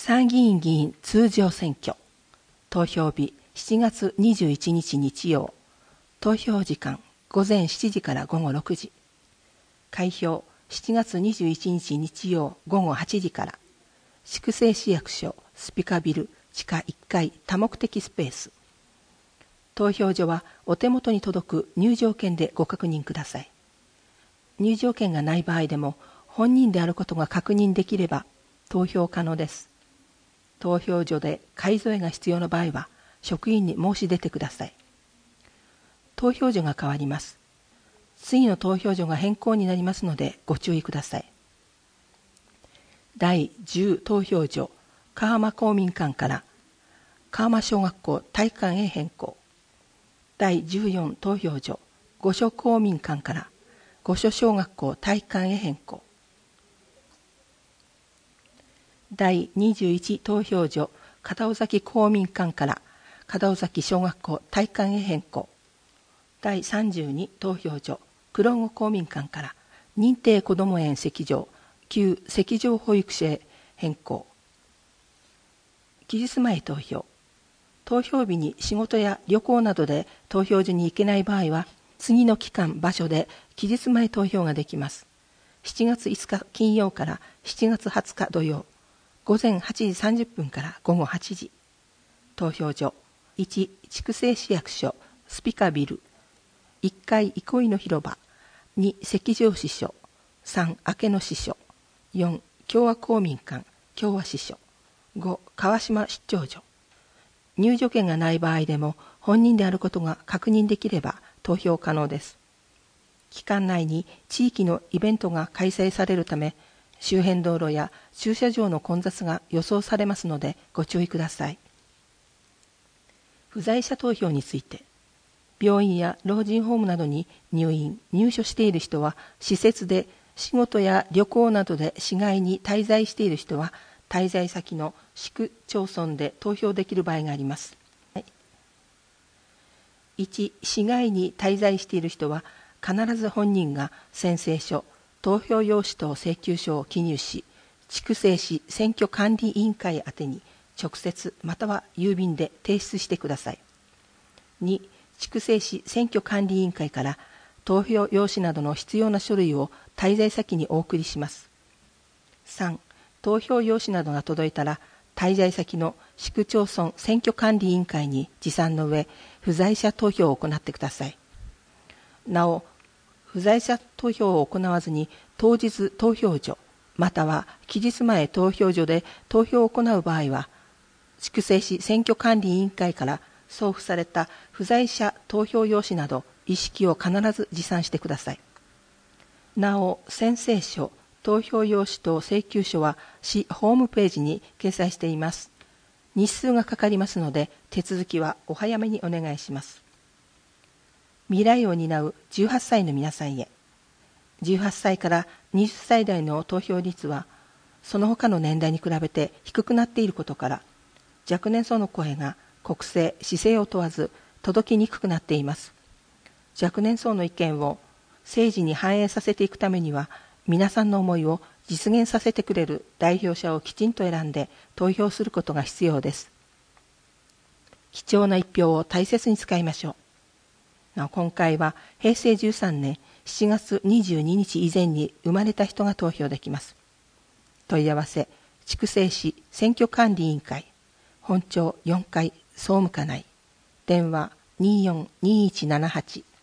参議院議員通常選挙、投票日7月21日日曜、投票時間午前7時から午後6時、開票7月21日日曜午後8時から、筑西市役所スピカビル地下1階多目的スペース。投票所はお手元に届く入場券でご確認ください。入場券がない場合でも本人であることが確認できれば投票可能です。投票所で介添えが必要な場合は職員に申し出てください。投票所が変わります。次の投票所が変更になりますのでご注意ください。第10投票所川浜公民館から川浜小学校体育館へ変更。第14投票所御所公民館から御所小学校体育館へ変更。第21投票所片尾崎公民館から片尾崎小学校体育館へ変更。第32投票所黒子公民館から認定こども園席上旧席上保育所へ変更。期日前投票。投票日に仕事や旅行などで投票所に行けない場合は次の期間場所で期日前投票ができます。7月5日金曜から7月20日土曜、午前8時30分から午後8時。投票所1筑西市役所スピカビル、1階憩いの広場、2石上支所、3明野支所、4共和公民館共和支所、5川島出張所。入場券がない場合でも本人であることが確認できれば投票可能です。期間内に地域のイベントが開催されるため、周辺道路や駐車場の混雑が予想されますのでご注意ください。不在者投票について、病院や老人ホームなどに入所している人は、施設で仕事や旅行などで市外に滞在している人は、滞在先の市区町村で投票できる場合があります。1、市外に滞在している人は、必ず本人が宣誓書、投票用紙等請求書を記入し、筑西市選挙管理委員会宛てに直接または郵便で提出してください。2、筑西市選挙管理委員会から投票用紙などの必要な書類を滞在先にお送りします。3、投票用紙などが届いたら、滞在先の市区町村選挙管理委員会に持参の上、不在者投票を行ってください。なお、不在者投票を行わずに当日投票所、または期日前投票所で投票を行う場合は、筑西市選挙管理委員会から送付された不在者投票用紙など一式を必ず持参してください。なお、宣誓書、投票用紙と請求書は市ホームページに掲載しています。日数がかかりますので、手続きはお早めにお願いします。未来を担う18歳の皆さんへ。18歳から20歳代の投票率は、その他の年代に比べて低くなっていることから、若年層の声が国政、市政を問わず届きにくくなっています。若年層の意見を政治に反映させていくためには、皆さんの思いを実現させてくれる代表者をきちんと選んで投票することが必要です。貴重な一票を大切に使いましょう。なお、今回は平成13年7月22日以前に生まれた人が投票できます。問い合わせ、筑西市選挙管理委員会、本庁4階総務課内、電話242178